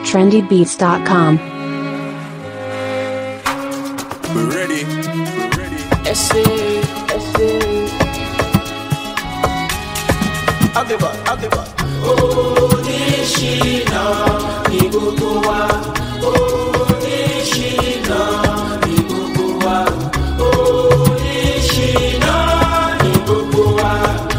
trendybeats.com. We're ready. Adeba. Onishina ni gbogbo wa. Onishina ni gbogbo wa. Onishina ni gbogbo wa.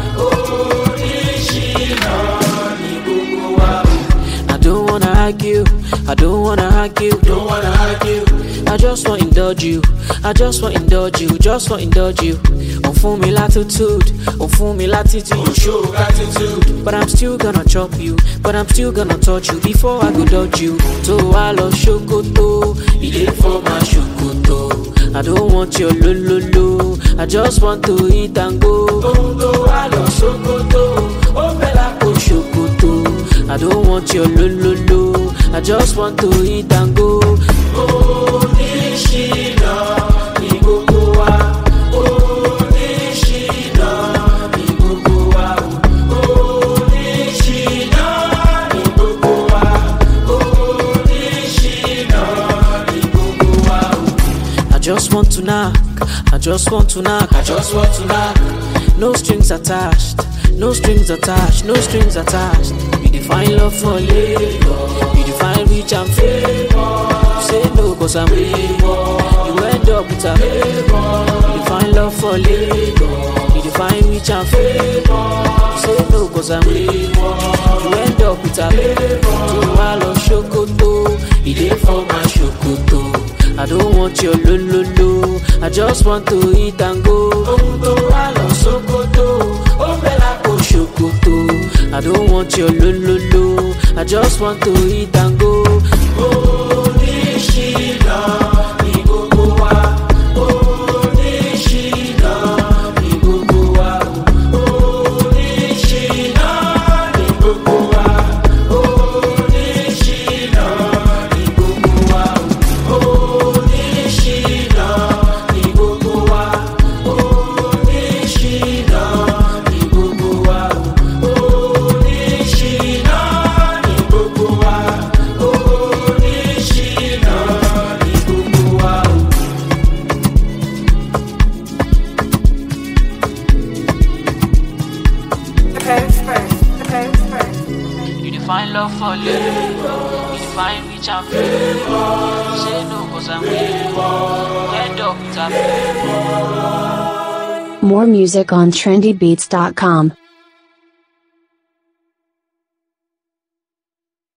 Onishina ni gbogbo wa. I don't wanna argue. Don't wanna argue. I just want indulge you. Just want indulge you. On fún mi latitude, show gratitude. But I'm still gonna chop you, but I'm still gonna touch you before I go dodge you. So I love shokoto, it ain't for my shokoto. I don't want your lo. I just want to eat and go. Oh, I love shokoto, oh bella ko shokoto. I don't want your lo. I just want to eat and go. Oh, Nishina, ni gbogbo wa. Oh, Nishina, ni gbogbo wa. Oh, Nishina, ni gbogbo wa. Oh, Nishina, ni gbogbo wa. I just want to knock. No strings attached. You define love for labor. You define rich and favor. You say no cause I'm labor. You end up with a favor. You define love for labor. You define rich and favor. You say no cause I'm labor. You end up with a favor. So I love shokoto. It ain't for my shokoto. I don't want your lo. I just want to eat and go. Oh, I love shokoto. Oh, bella ko shokoto. I don't want your lo. I just want to eat and go. Oh, Nishina, ni gbogbo wa. Oh, Nishina, ni gbogbo wa. Oh, Nishina, ni gbogbo wa. Oh, Nishina, ni gbogbo wa. Oh, Nishina, ni gbogbo wa. Oh, Nishina, ni gbogbo wa. You define love for labor. You define rich and favor. You say no cause I'm labor. End up with a favor. More music on trendybeats.com.